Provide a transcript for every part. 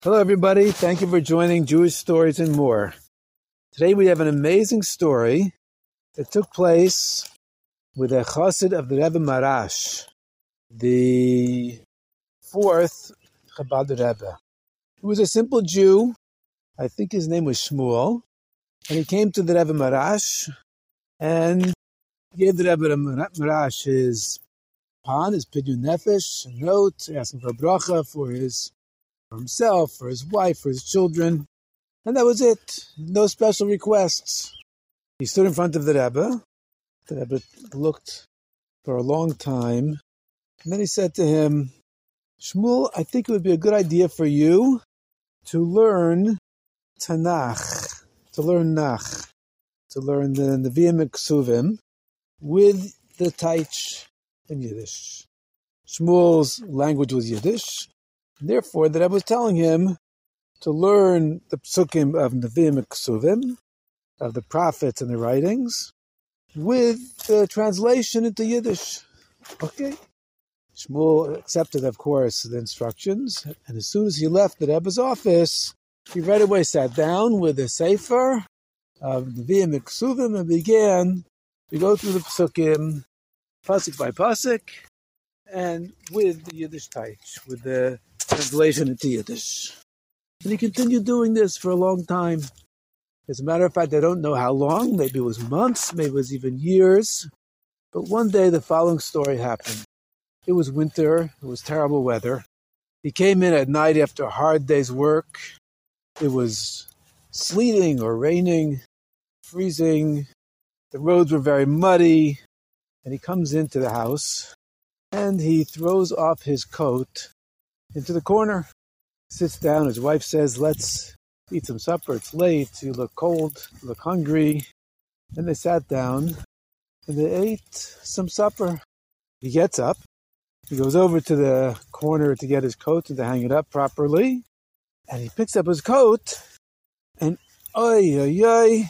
Hello, everybody. Thank you for joining Jewish Stories and More. Today we have an amazing story that took place with a chassid of the Rebbe Maharash, the fourth Chabad Rebbe. He was a simple Jew. I think his name was Shmuel. And he came to the Rebbe Maharash and gave the Rebbe Maharash his Pidyon Nefesh, a note, asking for a bracha for himself, for his wife, for his children. And that was it. No special requests. He stood in front of the Rebbe. The Rebbe looked for a long time. And then he said to him, Shmuel, I think it would be a good idea for you to learn Tanakh, to learn Nach, to learn the Nevi'im and Ksuvim with the Taich in Yiddish. Shmuel's language was Yiddish. Therefore, the Rebbe was telling him to learn the psukim of Nevi'im and Ksuvim, of the prophets and the writings, with the translation into Yiddish. Okay. Shmuel accepted, of course, the instructions, and as soon as he left the Rebbe's office, he right away sat down with a sefer of Nevi'im and Ksuvim and began to go through the psukim, pasuk by pasuk, and with the Yiddish taich, with the translation into Yiddish. And he continued doing this for a long time. As a matter of fact, I don't know how long. Maybe it was months, maybe it was even years. But one day the following story happened. It was winter. It was terrible weather. He came in at night after a hard day's work. It was sleeting or raining, freezing. The roads were very muddy. And he comes into the house and he throws off his coat into the corner. Sits down. His wife says, let's eat some supper. It's late. You look cold. You look hungry. And they sat down and they ate some supper. He gets up. He goes over to the corner to get his coat and to hang it up properly. And he picks up his coat and Rachmana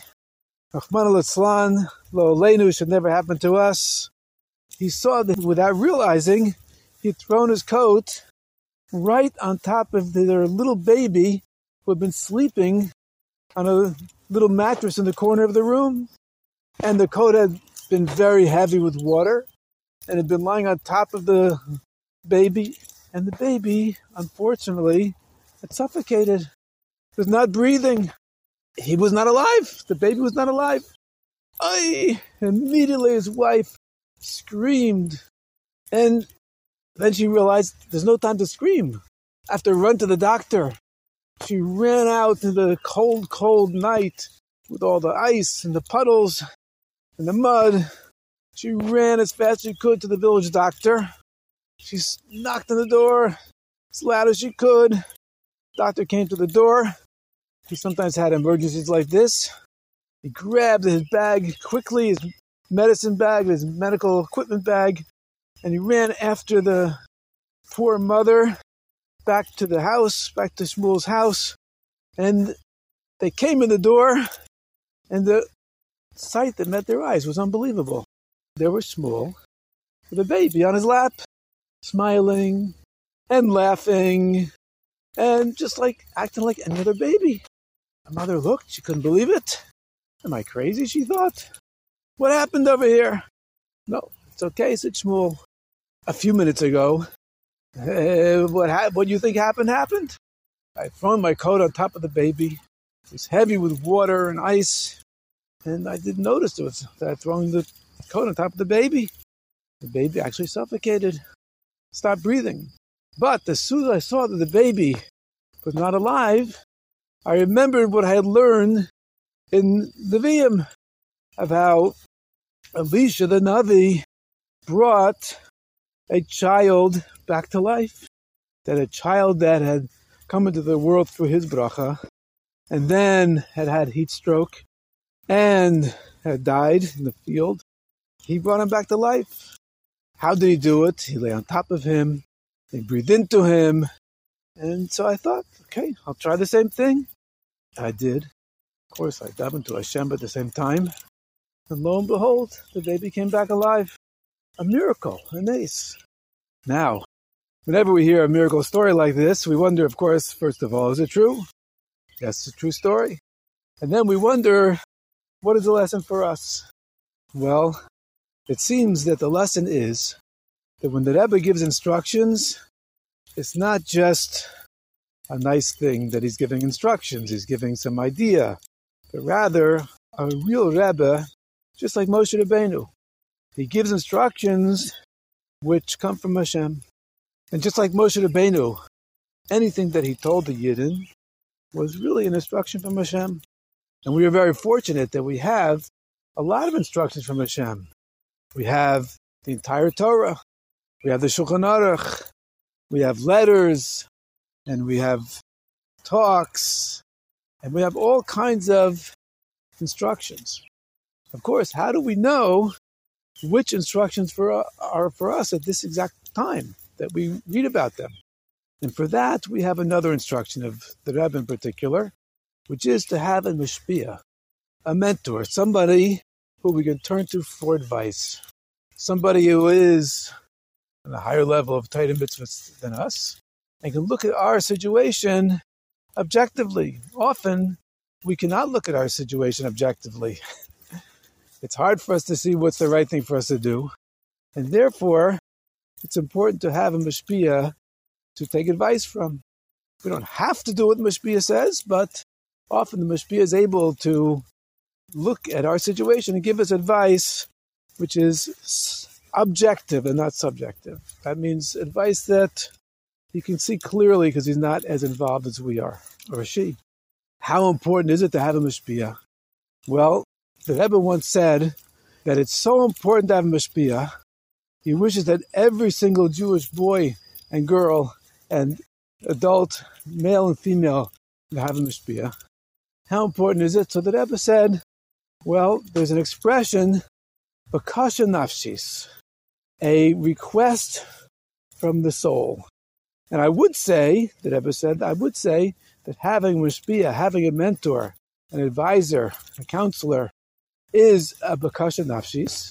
litzlan, lo aleinu, should never happen to us. He saw that without realizing, he'd thrown his coat right on top of their little baby who had been sleeping on a little mattress in the corner of the room. And the coat had been very heavy with water and had been lying on top of the baby. And the baby, unfortunately, had suffocated. Was not breathing. He was not alive. The baby was not alive. Immediately his wife screamed. And then she realized there's no time to scream. I have to run to the doctor. She ran out in the cold, cold night with all the ice and the puddles and the mud. She ran as fast as she could to the village doctor. She knocked on the door as loud as she could. The doctor came to the door. He sometimes had emergencies like this. He grabbed his bag quickly, his medicine bag, his medical equipment bag, and he ran after the poor mother back to the house, back to Shmuel's house. And they came in the door, and the sight that met their eyes was unbelievable. There was Shmuel with a baby on his lap, smiling and laughing, and just like acting like any other baby. The mother looked, she couldn't believe it. Am I crazy, she thought? What happened over here? No, it's okay, said Shmuel. A few minutes ago, what you think happened? I'd thrown my coat on top of the baby. It was heavy with water and ice, and I didn't notice that I'd thrown the coat on top of the baby. The baby actually suffocated, stopped breathing. But as soon as I saw that the baby was not alive, I remembered what I had learned in the Nevi'im of how Elisha the Navi brought a child back to life. That a child that had come into the world through his bracha and then had had heat stroke and had died in the field, he brought him back to life. How did he do it? He lay on top of him. They breathed into him. And so I thought, okay, I'll try the same thing. I did. Of course, I davened to Hashem at the same time. And lo and behold, the baby came back alive. A miracle, a nace. Now, Whenever we hear a miracle story like this, we wonder, of course, first of all, is it true? Yes, it's a true story. And then we wonder, what is the lesson for us? Well, it seems that the lesson is that when the Rebbe gives instructions, it's not just a nice thing that he's giving instructions, he's giving some idea, but rather a real Rebbe, just like Moshe Rabbeinu. He gives instructions which come from Hashem. And just like Moshe Rabbeinu, anything that he told the Yidden was really an instruction from Hashem. And we are very fortunate that we have a lot of instructions from Hashem. We have the entire Torah, we have the Shulchan Aruch, we have letters, and we have talks, and we have all kinds of instructions. Of course, how do we know which instructions are for us at this exact time that we read about them? And for that, we have another instruction of the Rebbe in particular, which is to have a mashpia, a mentor, somebody who we can turn to for advice, somebody who is on a higher level of Torah mitzvahs than us, and can look at our situation objectively. Often, we cannot look at our situation objectively. It's hard for us to see what's the right thing for us to do. And therefore, it's important to have a mashpia to take advice from. We don't have to do what the mashpia says, but often the mashpia is able to look at our situation and give us advice which is objective and not subjective. That means advice that he can see clearly because he's not as involved as we are, or she. How important is it to have a mashpia? Well, the Rebbe once said that it's so important to have a mashpia. He wishes that every single Jewish boy and girl and adult, male and female, would have a mashpia. How important is it? So the Rebbe said, well, there's an expression, bakasha nafshis, a request from the soul. And I would say, the Rebbe said, I would say that having mashpia, having a mentor, an advisor, a counselor, is a bakasha nafshis,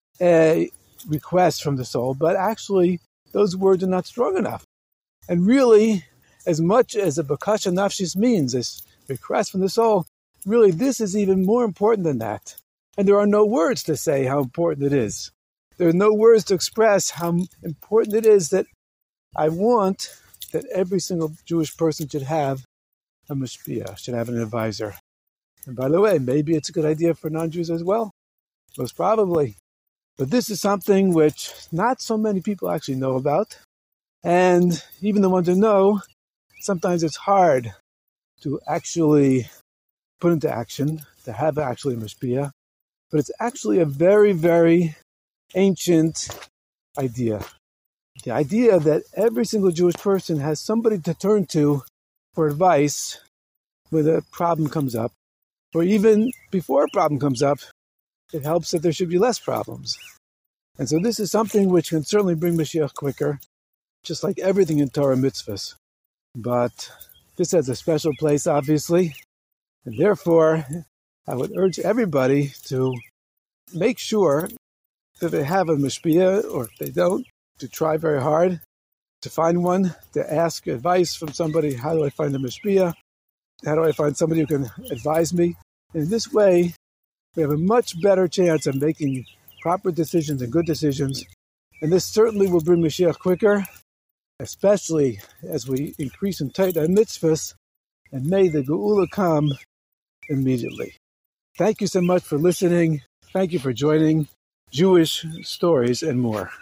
a request from the soul, but actually those words are not strong enough. And really, as much as a bakasha nafshis means, this request from the soul, really this is even more important than that. And there are no words to say how important it is. There are no words to express how important it is that I want that every single Jewish person should have a mashpia, should have an advisor. And by the way, maybe it's a good idea for non-Jews as well. Most probably. But this is something which not so many people actually know about. And even the ones who know, sometimes it's hard to actually put into action, to have actually a mashpia. But it's actually a very, very ancient idea. The idea that every single Jewish person has somebody to turn to for advice when a problem comes up. Or even before a problem comes up, it helps that there should be less problems. And so this is something which can certainly bring Mashiach quicker, just like everything in Torah mitzvahs. But this has a special place, obviously. And therefore, I would urge everybody to make sure that they have a mashpia, or if they don't, to try very hard to find one, to ask advice from somebody. How do I find a mashpia? How do I find somebody who can advise me? And in this way, we have a much better chance of making proper decisions and good decisions. And this certainly will bring Mashiach quicker, especially as we increase in Torah and mitzvahs, and may the Geula come immediately. Thank you so much for listening. Thank you for joining Jewish Stories and More.